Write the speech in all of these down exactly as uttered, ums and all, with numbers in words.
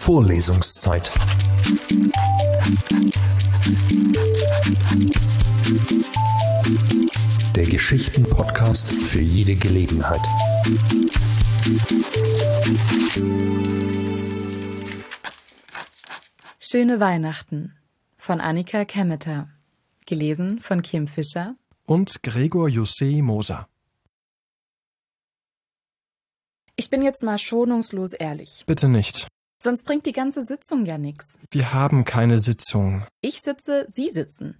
Vorlesungszeit. Der Geschichten-Podcast für jede Gelegenheit. Schöne Weihnachten von Annika Kemmeter. Gelesen von Kim Fischer und Gregor José Moser. Ich bin jetzt mal schonungslos ehrlich. Bitte nicht. Sonst bringt die ganze Sitzung ja nichts. Wir haben keine Sitzung. Ich sitze, Sie sitzen.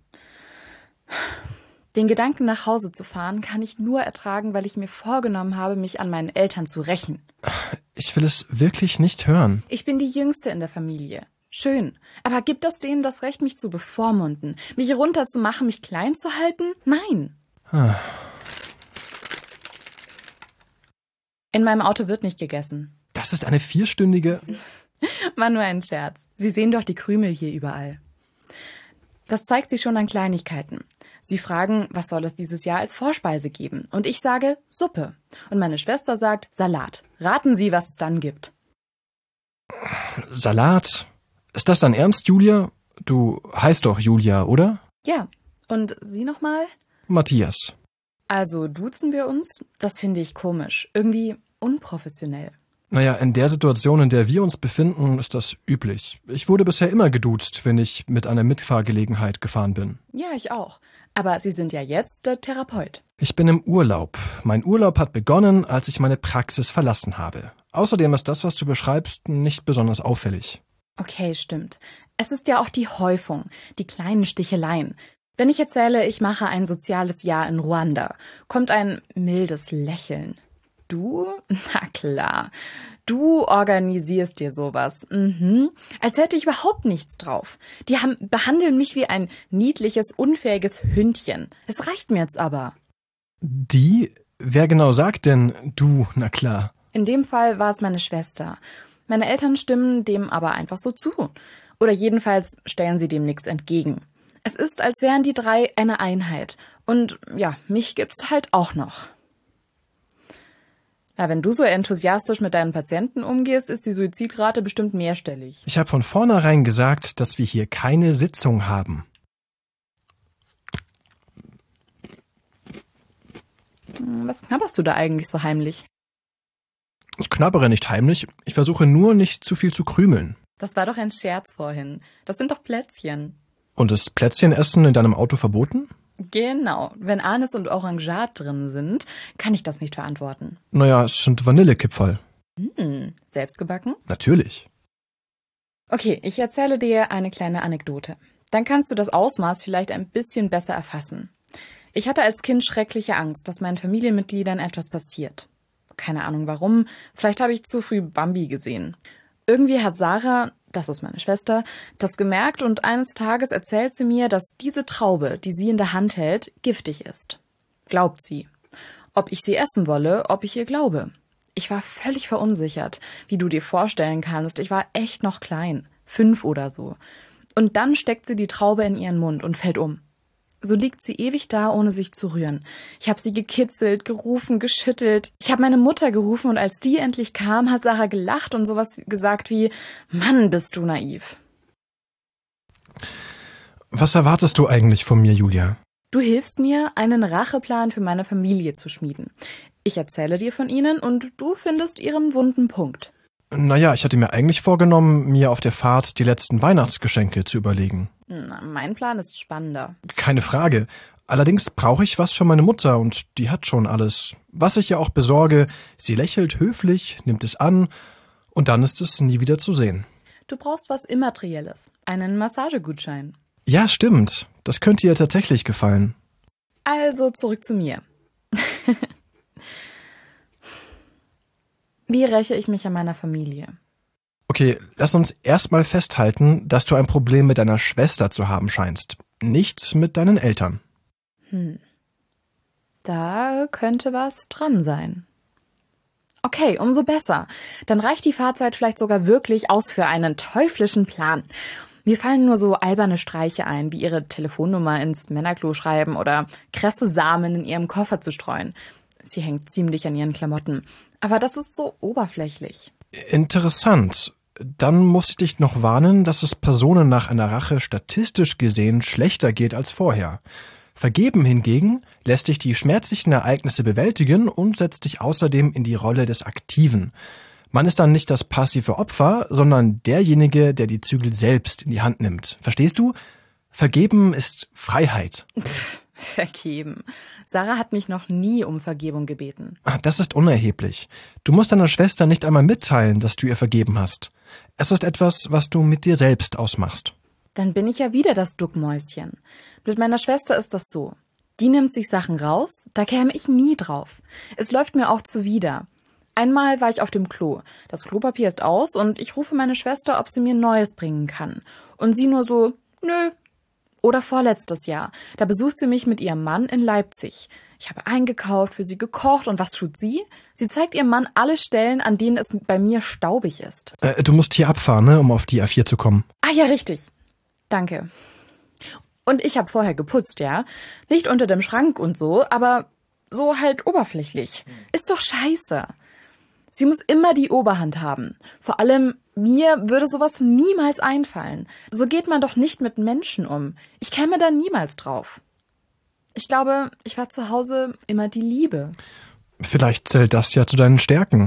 Den Gedanken, nach Hause zu fahren, kann ich nur ertragen, weil ich mir vorgenommen habe, mich an meinen Eltern zu rächen. Ich will es wirklich nicht hören. Ich bin die Jüngste in der Familie. Schön. Aber gibt das denen das Recht, mich zu bevormunden, mich runterzumachen, mich klein zu halten? Nein. Ah. In meinem Auto wird nicht gegessen. Das ist eine vierstündige... War nur ein Scherz. Sie sehen doch die Krümel hier überall. Das zeigt sich schon an Kleinigkeiten. Sie fragen, was soll es dieses Jahr als Vorspeise geben? Und ich sage, Suppe. Und meine Schwester sagt, Salat. Raten Sie, was es dann gibt. Salat? Ist das dein Ernst, Julia? Du heißt doch Julia, oder? Ja. Und Sie nochmal? Matthias. Also duzen wir uns? Das finde ich komisch. Irgendwie unprofessionell. Naja, in der Situation, in der wir uns befinden, ist das üblich. Ich wurde bisher immer geduzt, wenn ich mit einer Mitfahrgelegenheit gefahren bin. Ja, ich auch. Aber Sie sind ja jetzt der Therapeut. Ich bin im Urlaub. Mein Urlaub hat begonnen, als ich meine Praxis verlassen habe. Außerdem ist das, was du beschreibst, nicht besonders auffällig. Okay, stimmt. Es ist ja auch die Häufung, die kleinen Sticheleien. Wenn ich erzähle, ich mache ein soziales Jahr in Ruanda, kommt ein mildes Lächeln. Du? Na klar. Du organisierst dir sowas. Mhm. Als hätte ich überhaupt nichts drauf. Die haben, behandeln mich wie ein niedliches, unfähiges Hündchen. Es reicht mir jetzt aber. Die? Wer genau sagt denn du? Na klar. In dem Fall war es meine Schwester. Meine Eltern stimmen dem aber einfach so zu. Oder jedenfalls stellen sie dem nichts entgegen. Es ist, als wären die drei eine Einheit. Und ja, mich gibt's halt auch noch. Na, wenn du so enthusiastisch mit deinen Patienten umgehst, ist die Suizidrate bestimmt mehrstellig. Ich habe von vornherein gesagt, dass wir hier keine Sitzung haben. Was knabberst du da eigentlich so heimlich? Ich knabbere nicht heimlich. Ich versuche nur, nicht zu viel zu krümeln. Das war doch ein Scherz vorhin. Das sind doch Plätzchen. Und ist Plätzchenessen in deinem Auto verboten? Genau. Wenn Anis und Orangat drin sind, kann ich das nicht verantworten. Naja, es sind Vanillekipferl. Hm, selbstgebacken? Natürlich. Okay, ich erzähle dir eine kleine Anekdote. Dann kannst du das Ausmaß vielleicht ein bisschen besser erfassen. Ich hatte als Kind schreckliche Angst, dass meinen Familienmitgliedern etwas passiert. Keine Ahnung warum, vielleicht habe ich zu früh Bambi gesehen. Irgendwie hat Sarah, das ist meine Schwester, das gemerkt und eines Tages erzählt sie mir, dass diese Traube, die sie in der Hand hält, giftig ist. Glaubt sie. Ob ich sie essen wolle, ob ich ihr glaube. Ich war völlig verunsichert, wie du dir vorstellen kannst. Ich war echt noch klein, fünf oder so. Und dann steckt sie die Traube in ihren Mund und fällt um. So liegt sie ewig da, ohne sich zu rühren. Ich habe sie gekitzelt, gerufen, geschüttelt. Ich habe meine Mutter gerufen und als die endlich kam, hat Sarah gelacht und sowas gesagt wie, Mann, bist du naiv. Was erwartest du eigentlich von mir, Julia? Du hilfst mir, einen Racheplan für meine Familie zu schmieden. Ich erzähle dir von ihnen und du findest ihren wunden Punkt. Naja, ich hatte mir eigentlich vorgenommen, mir auf der Fahrt die letzten Weihnachtsgeschenke zu überlegen. Na, mein Plan ist spannender. Keine Frage. Allerdings brauche ich was für meine Mutter und die hat schon alles. Was ich ihr auch besorge, sie lächelt höflich, nimmt es an und dann ist es nie wieder zu sehen. Du brauchst was Immaterielles, einen Massagegutschein. Ja, stimmt. Das könnte ihr tatsächlich gefallen. Also zurück zu mir. Wie räche ich mich an meiner Familie? Okay, lass uns erstmal festhalten, dass du ein Problem mit deiner Schwester zu haben scheinst. Nicht mit deinen Eltern. Hm. Da könnte was dran sein. Okay, umso besser. Dann reicht die Fahrzeit vielleicht sogar wirklich aus für einen teuflischen Plan. Mir fallen nur so alberne Streiche ein, wie ihre Telefonnummer ins Männerklo schreiben oder krasse Samen in ihrem Koffer zu streuen. Sie hängt ziemlich an ihren Klamotten. Aber das ist so oberflächlich. Interessant. Dann muss ich dich noch warnen, dass es Personen nach einer Rache statistisch gesehen schlechter geht als vorher. Vergeben hingegen lässt dich die schmerzlichen Ereignisse bewältigen und setzt dich außerdem in die Rolle des Aktiven. Man ist dann nicht das passive Opfer, sondern derjenige, der die Zügel selbst in die Hand nimmt. Verstehst du? Vergeben ist Freiheit. Pff, vergeben. Sarah hat mich noch nie um Vergebung gebeten. Das ist unerheblich. Du musst deiner Schwester nicht einmal mitteilen, dass du ihr vergeben hast. Es ist etwas, was du mit dir selbst ausmachst. Dann bin ich ja wieder das Duckmäuschen. Mit meiner Schwester ist das so. Die nimmt sich Sachen raus, da käme ich nie drauf. Es läuft mir auch zuwider. Einmal war ich auf dem Klo. Das Klopapier ist aus und ich rufe meine Schwester, ob sie mir Neues bringen kann. Und sie nur so, nö. Oder vorletztes Jahr. Da besucht sie mich mit ihrem Mann in Leipzig. Ich habe eingekauft, für sie gekocht und was tut sie? Sie zeigt ihrem Mann alle Stellen, an denen es bei mir staubig ist. Äh, du musst hier abfahren, ne, um auf die A vier zu kommen. Ah ja, richtig. Danke. Und ich habe vorher geputzt, ja. Nicht unter dem Schrank und so, aber so halt oberflächlich. Ist doch scheiße. Sie muss immer die Oberhand haben. Vor allem mir würde sowas niemals einfallen. So geht man doch nicht mit Menschen um. Ich käme da niemals drauf. Ich glaube, ich war zu Hause immer die Liebe. Vielleicht zählt das ja zu deinen Stärken.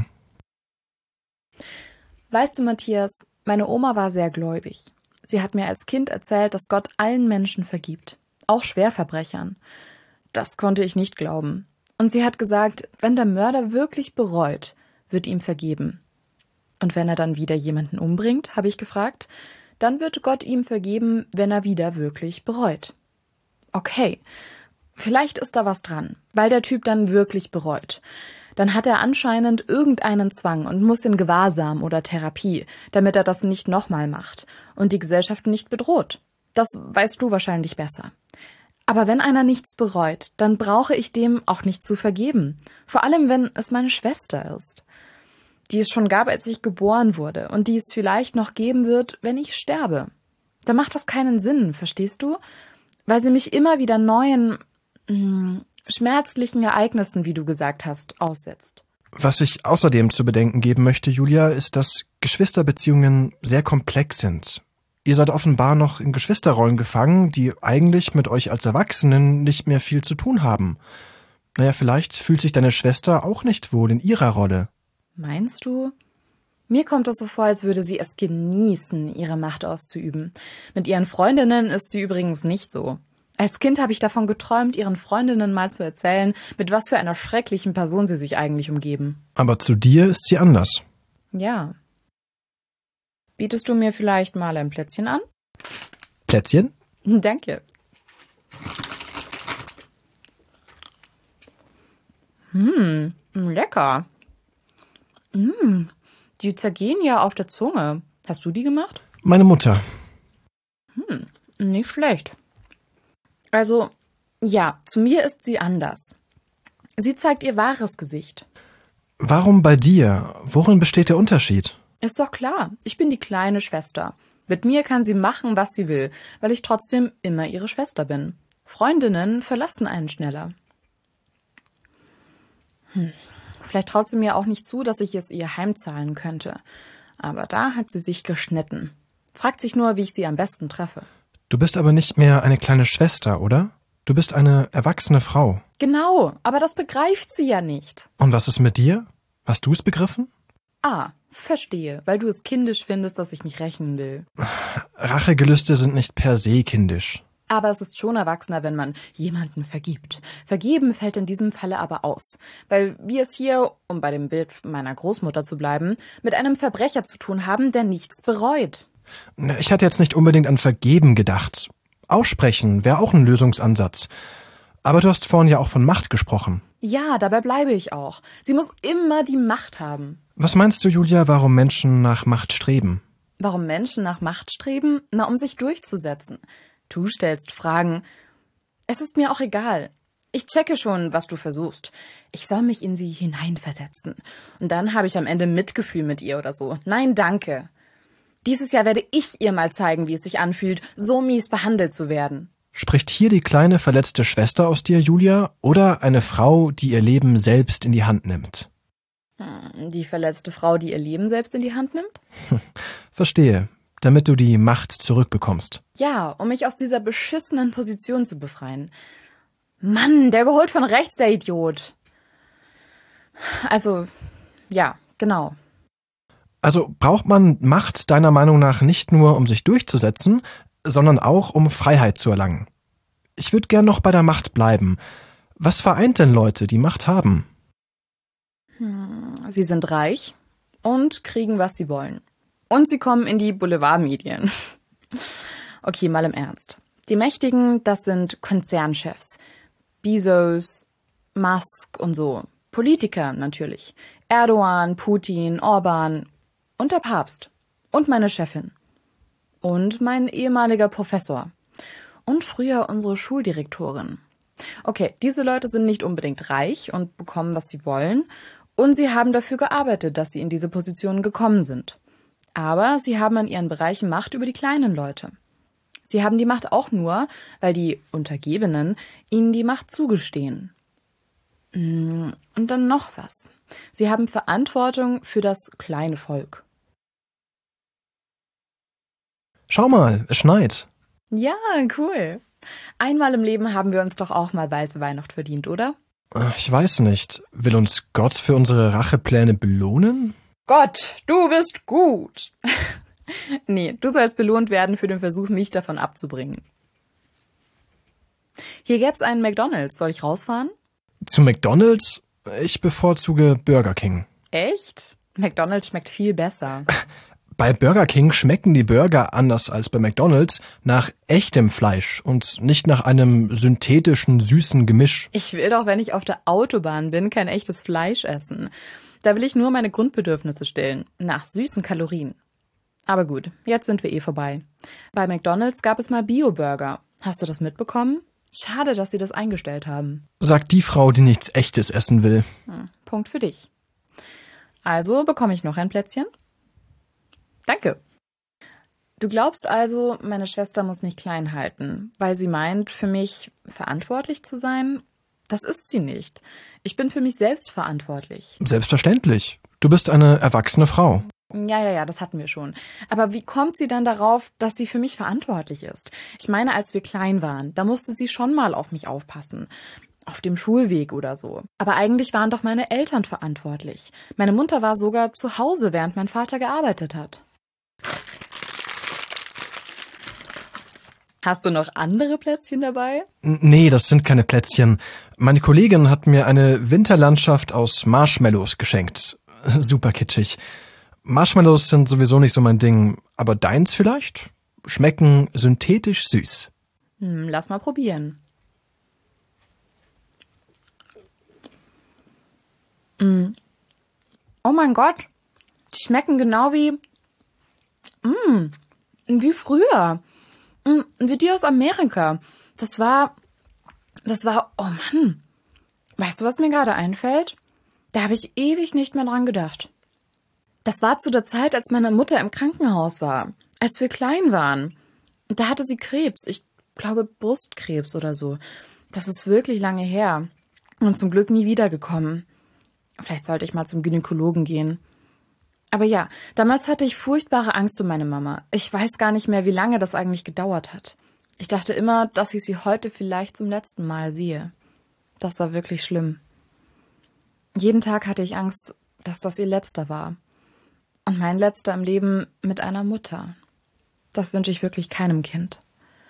Weißt du, Matthias, meine Oma war sehr gläubig. Sie hat mir als Kind erzählt, dass Gott allen Menschen vergibt, auch Schwerverbrechern. Das konnte ich nicht glauben. Und sie hat gesagt, wenn der Mörder wirklich bereut, wird ihm vergeben. Und wenn er dann wieder jemanden umbringt, habe ich gefragt, dann wird Gott ihm vergeben, wenn er wieder wirklich bereut. Okay, vielleicht ist da was dran, weil der Typ dann wirklich bereut. Dann hat er anscheinend irgendeinen Zwang und muss in Gewahrsam oder Therapie, damit er das nicht nochmal macht und die Gesellschaft nicht bedroht. Das weißt du wahrscheinlich besser. Aber wenn einer nichts bereut, dann brauche ich dem auch nicht zu vergeben. Vor allem, wenn es meine Schwester ist. Die es schon gab, als ich geboren wurde und die es vielleicht noch geben wird, wenn ich sterbe. Da macht das keinen Sinn, verstehst du? Weil sie mich immer wieder neuen, mh, schmerzlichen Ereignissen, wie du gesagt hast, aussetzt. Was ich außerdem zu bedenken geben möchte, Julia, ist, dass Geschwisterbeziehungen sehr komplex sind. Ihr seid offenbar noch in Geschwisterrollen gefangen, die eigentlich mit euch als Erwachsenen nicht mehr viel zu tun haben. Naja, vielleicht fühlt sich deine Schwester auch nicht wohl in ihrer Rolle. Meinst du? Mir kommt es so vor, als würde sie es genießen, ihre Macht auszuüben. Mit ihren Freundinnen ist sie übrigens nicht so. Als Kind habe ich davon geträumt, ihren Freundinnen mal zu erzählen, mit was für einer schrecklichen Person sie sich eigentlich umgeben. Aber zu dir ist sie anders. Ja. Bietest du mir vielleicht mal ein Plätzchen an? Plätzchen? Danke. Hm, lecker. Hm, die zergehen ja auf der Zunge. Hast du die gemacht? Meine Mutter. Hm, nicht schlecht. Also, ja, zu mir ist sie anders. Sie zeigt ihr wahres Gesicht. Warum bei dir? Worin besteht der Unterschied? Ist doch klar, ich bin die kleine Schwester. Mit mir kann sie machen, was sie will, weil ich trotzdem immer ihre Schwester bin. Freundinnen verlassen einen schneller. Hm. Vielleicht traut sie mir auch nicht zu, dass ich es ihr heimzahlen könnte. Aber da hat sie sich geschnitten. Fragt sich nur, wie ich sie am besten treffe. Du bist aber nicht mehr eine kleine Schwester, oder? Du bist eine erwachsene Frau. Genau, aber das begreift sie ja nicht. Und was ist mit dir? Hast du es begriffen? Ah, verstehe, weil du es kindisch findest, dass ich mich rächen will. Rachegelüste sind nicht per se kindisch. Aber es ist schon erwachsener, wenn man jemanden vergibt. Vergeben fällt in diesem Falle aber aus, weil wir es hier, um bei dem Bild meiner Großmutter zu bleiben, mit einem Verbrecher zu tun haben, der nichts bereut. Ich hatte jetzt nicht unbedingt an Vergeben gedacht. Aussprechen wäre auch ein Lösungsansatz. Aber du hast vorhin ja auch von Macht gesprochen. Ja, dabei bleibe ich auch. Sie muss immer die Macht haben. Was meinst du, Julia, warum Menschen nach Macht streben? Warum Menschen nach Macht streben? Na, um sich durchzusetzen. Du stellst Fragen. Es ist mir auch egal. Ich checke schon, was du versuchst. Ich soll mich in sie hineinversetzen. Und dann habe ich am Ende Mitgefühl mit ihr oder so. Nein, danke. Dieses Jahr werde ich ihr mal zeigen, wie es sich anfühlt, so mies behandelt zu werden. Spricht hier die kleine verletzte Schwester aus dir, Julia, oder eine Frau, die ihr Leben selbst in die Hand nimmt? Die verletzte Frau, die ihr Leben selbst in die Hand nimmt? Verstehe. Damit du die Macht zurückbekommst. Ja, um mich aus dieser beschissenen Position zu befreien. Mann, der überholt von rechts, der Idiot. Also, ja, genau. Also braucht man Macht deiner Meinung nach nicht nur, um sich durchzusetzen, sondern auch, um Freiheit zu erlangen. Ich würde gern noch bei der Macht bleiben. Was vereint denn Leute, die Macht haben? Hm, sie sind reich und kriegen, was sie wollen. Und sie kommen in die Boulevardmedien. Okay, mal im Ernst. Die Mächtigen, das sind Konzernchefs. Bezos, Musk und so. Politiker natürlich. Erdogan, Putin, Orban und der Papst. Und meine Chefin. Und mein ehemaliger Professor. Und früher unsere Schuldirektorin. Okay, diese Leute sind nicht unbedingt reich und bekommen, was sie wollen. Und sie haben dafür gearbeitet, dass sie in diese Positionen gekommen sind. Aber sie haben in ihren Bereichen Macht über die kleinen Leute. Sie haben die Macht auch nur, weil die Untergebenen ihnen die Macht zugestehen. Und dann noch was. Sie haben Verantwortung für das kleine Volk. Schau mal, es schneit. Ja, cool. Einmal im Leben haben wir uns doch auch mal weiße Weihnacht verdient, oder? Ich weiß nicht. Will uns Gott für unsere Rachepläne belohnen? Gott, du bist gut. Nee, du sollst belohnt werden für den Versuch, mich davon abzubringen. Hier gäb's einen McDonald's. Soll ich rausfahren? Zu McDonald's? Ich bevorzuge Burger King. Echt? McDonald's schmeckt viel besser. Bei Burger King schmecken die Burger, anders als bei McDonald's, nach echtem Fleisch und nicht nach einem synthetischen, süßen Gemisch. Ich will doch, wenn ich auf der Autobahn bin, kein echtes Fleisch essen. Da will ich nur meine Grundbedürfnisse stillen, nach süßen Kalorien. Aber gut, jetzt sind wir eh vorbei. Bei McDonald's gab es mal Bio-Burger. Hast du das mitbekommen? Schade, dass sie das eingestellt haben. Sagt die Frau, die nichts Echtes essen will. Hm, Punkt für dich. Also bekomme ich noch ein Plätzchen? Danke. Du glaubst also, meine Schwester muss mich klein halten, weil sie meint, für mich verantwortlich zu sein? Das ist sie nicht. Ich bin für mich selbst verantwortlich. Selbstverständlich. Du bist eine erwachsene Frau. Ja, ja, ja, das hatten wir schon. Aber wie kommt sie dann darauf, dass sie für mich verantwortlich ist? Ich meine, als wir klein waren, da musste sie schon mal auf mich aufpassen. Auf dem Schulweg oder so. Aber eigentlich waren doch meine Eltern verantwortlich. Meine Mutter war sogar zu Hause, während mein Vater gearbeitet hat. Hast du noch andere Plätzchen dabei? N- Nee, das sind keine Plätzchen. Meine Kollegin hat mir eine Winterlandschaft aus Marshmallows geschenkt. Super kitschig. Marshmallows sind sowieso nicht so mein Ding, aber deins vielleicht? Schmecken synthetisch süß. Hm, lass mal probieren. Mm. Oh mein Gott, die schmecken genau wie, mm, wie früher. Mm, wie die aus Amerika. Das war, das war, oh Mann. Weißt du, was mir gerade einfällt? Da habe ich ewig nicht mehr dran gedacht. Das war zu der Zeit, als meine Mutter im Krankenhaus war, als wir klein waren. Da hatte sie Krebs, ich glaube Brustkrebs oder so. Das ist wirklich lange her und zum Glück nie wiedergekommen. Vielleicht sollte ich mal zum Gynäkologen gehen. Aber ja, damals hatte ich furchtbare Angst um meine Mama. Ich weiß gar nicht mehr, wie lange das eigentlich gedauert hat. Ich dachte immer, dass ich sie heute vielleicht zum letzten Mal sehe. Das war wirklich schlimm. Jeden Tag hatte ich Angst, dass das ihr letzter war. Und mein letzter im Leben mit einer Mutter. Das wünsche ich wirklich keinem Kind.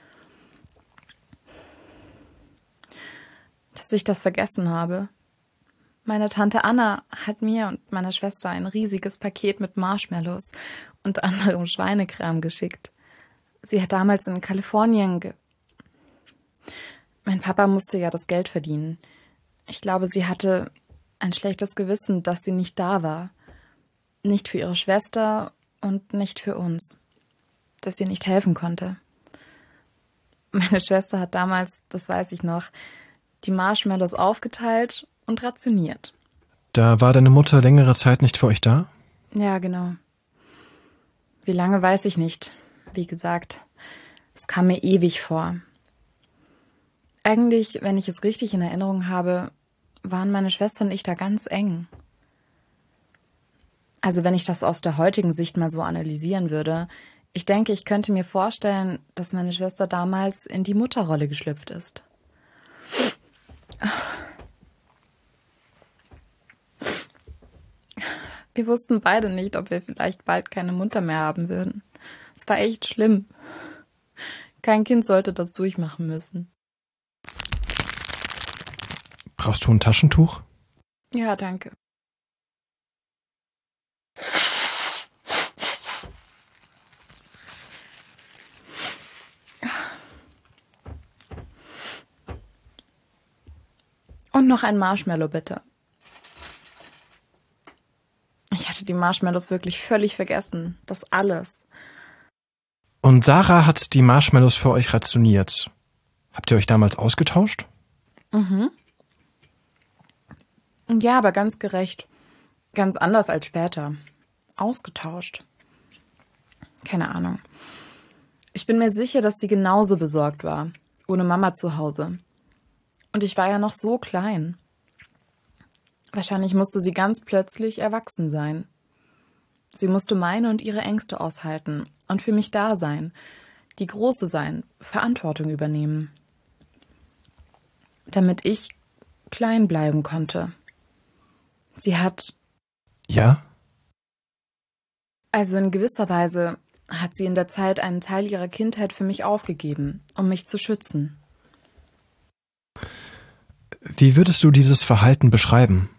Dass ich das vergessen habe. Meine Tante Anna hat mir und meiner Schwester ein riesiges Paket mit Marshmallows und anderem Schweinekram geschickt. Sie hat damals in Kalifornien ge... Mein Papa musste ja das Geld verdienen. Ich glaube, sie hatte ein schlechtes Gewissen, dass sie nicht da war. Nicht für ihre Schwester und nicht für uns. Dass sie nicht helfen konnte. Meine Schwester hat damals, das weiß ich noch, die Marshmallows aufgeteilt und rationiert. Da war deine Mutter längere Zeit nicht für euch da? Ja, genau. Wie lange, weiß ich nicht. Wie gesagt, es kam mir ewig vor. Eigentlich, wenn ich es richtig in Erinnerung habe, waren meine Schwester und ich da ganz eng. Also wenn ich das aus der heutigen Sicht mal so analysieren würde, ich denke, ich könnte mir vorstellen, dass meine Schwester damals in die Mutterrolle geschlüpft ist. Wir wussten beide nicht, ob wir vielleicht bald keine Mutter mehr haben würden. Es war echt schlimm. Kein Kind sollte das durchmachen müssen. Brauchst du ein Taschentuch? Ja, danke. Und noch ein Marshmallow, bitte. Ich hatte die Marshmallows wirklich völlig vergessen. Das alles. Und Sarah hat die Marshmallows für euch rationiert. Habt ihr euch damals ausgetauscht? Mhm. Ja, aber ganz gerecht. Ganz anders als später. Ausgetauscht. Keine Ahnung. Ich bin mir sicher, dass sie genauso besorgt war. Ohne Mama zu Hause. Und ich war ja noch so klein. Wahrscheinlich musste sie ganz plötzlich erwachsen sein. Sie musste meine und ihre Ängste aushalten und für mich da sein, die Große sein, Verantwortung übernehmen. Damit ich klein bleiben konnte. Sie hat... Ja? Also in gewisser Weise hat sie in der Zeit einen Teil ihrer Kindheit für mich aufgegeben, um mich zu schützen. Wie würdest du dieses Verhalten beschreiben?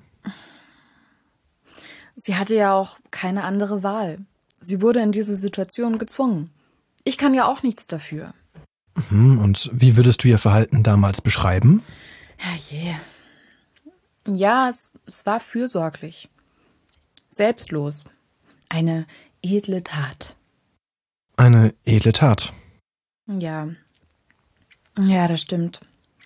Sie hatte ja auch keine andere Wahl. Sie wurde in diese Situation gezwungen. Ich kann ja auch nichts dafür. Mhm, und wie würdest du ihr Verhalten damals beschreiben? Herrje. Ja, es, es war fürsorglich. Selbstlos. Eine edle Tat. Eine edle Tat. Ja. Ja, das stimmt.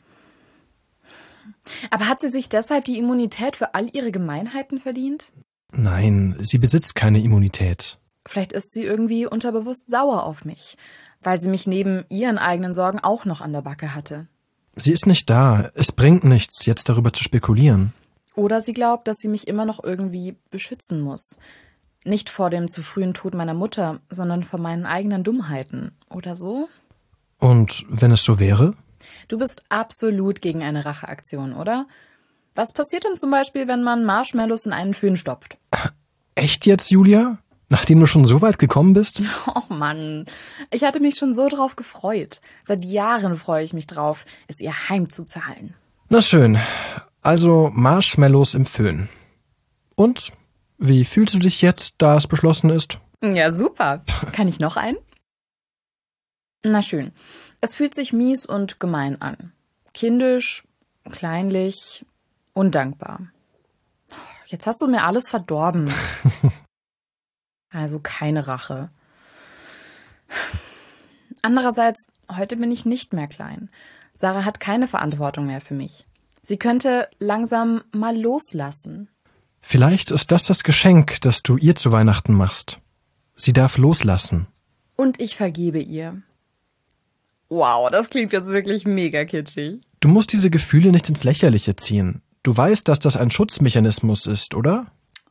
Aber hat sie sich deshalb die Immunität für all ihre Gemeinheiten verdient? Nein, sie besitzt keine Immunität. Vielleicht ist sie irgendwie unterbewusst sauer auf mich, weil sie mich neben ihren eigenen Sorgen auch noch an der Backe hatte. Sie ist nicht da. Es bringt nichts, jetzt darüber zu spekulieren. Oder sie glaubt, dass sie mich immer noch irgendwie beschützen muss. Nicht vor dem zu frühen Tod meiner Mutter, sondern vor meinen eigenen Dummheiten. Oder so? Und wenn es so wäre? Du bist absolut gegen eine Racheaktion, oder? Was passiert denn zum Beispiel, wenn man Marshmallows in einen Föhn stopft? Echt jetzt, Julia? Nachdem du schon so weit gekommen bist? Oh Mann, ich hatte mich schon so drauf gefreut. Seit Jahren freue ich mich drauf, es ihr heimzuzahlen. Na schön. Also Marshmallows im Föhn. Und? Wie fühlst du dich jetzt, da es beschlossen ist? Ja, super. Kann ich noch einen? Na schön. Es fühlt sich mies und gemein an. Kindisch, kleinlich, undankbar. Jetzt hast du mir alles verdorben. Also keine Rache. Andererseits, heute bin ich nicht mehr klein. Sarah hat keine Verantwortung mehr für mich. Sie könnte langsam mal loslassen. Vielleicht ist das das Geschenk, das du ihr zu Weihnachten machst. Sie darf loslassen. Und ich vergebe ihr. Wow, das klingt jetzt wirklich mega kitschig. Du musst diese Gefühle nicht ins Lächerliche ziehen. Du weißt, dass das ein Schutzmechanismus ist, oder?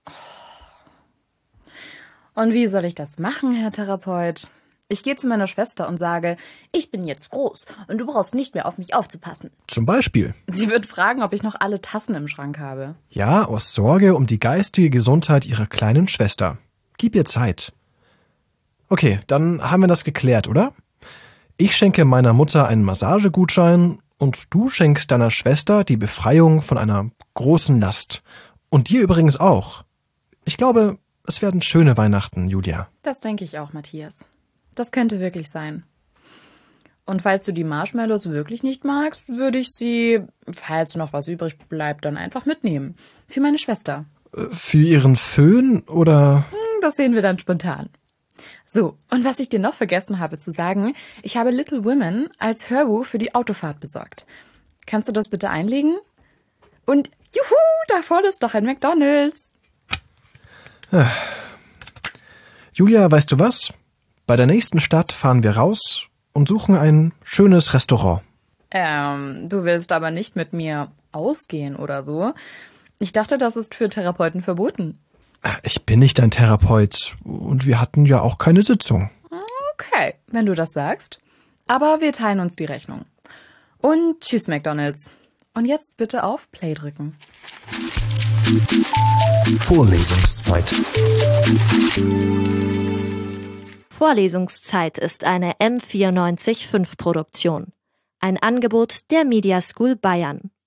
Und wie soll ich das machen, Herr Therapeut? Ich gehe zu meiner Schwester und sage, ich bin jetzt groß und du brauchst nicht mehr auf mich aufzupassen. Zum Beispiel. Sie wird fragen, ob ich noch alle Tassen im Schrank habe. Ja, aus Sorge um die geistige Gesundheit ihrer kleinen Schwester. Gib ihr Zeit. Okay, dann haben wir das geklärt, oder? Ich schenke meiner Mutter einen Massagegutschein und du schenkst deiner Schwester die Befreiung von einer großen Last. Und dir übrigens auch. Ich glaube, es werden schöne Weihnachten, Julia. Das denke ich auch, Matthias. Das könnte wirklich sein. Und falls du die Marshmallows wirklich nicht magst, würde ich sie, falls noch was übrig bleibt, dann einfach mitnehmen. Für meine Schwester. Für ihren Föhn oder? Das sehen wir dann spontan. So, und was ich dir noch vergessen habe zu sagen, ich habe Little Women als Hörbuch für die Autofahrt besorgt. Kannst du das bitte einlegen? Und juhu, da vorne ist doch ein McDonald's. Ah. Julia, weißt du was? Bei der nächsten Stadt fahren wir raus und suchen ein schönes Restaurant. Ähm, du willst aber nicht mit mir ausgehen oder so. Ich dachte, das ist für Therapeuten verboten. Ich bin nicht dein Therapeut und wir hatten ja auch keine Sitzung. Okay, wenn du das sagst. Aber wir teilen uns die Rechnung. Und tschüss, McDonald's. Und jetzt bitte auf Play drücken. Vorlesungszeit. Vorlesungszeit ist eine M vierundneunzig Komma fünf Produktion. Ein Angebot der Media School Bayern.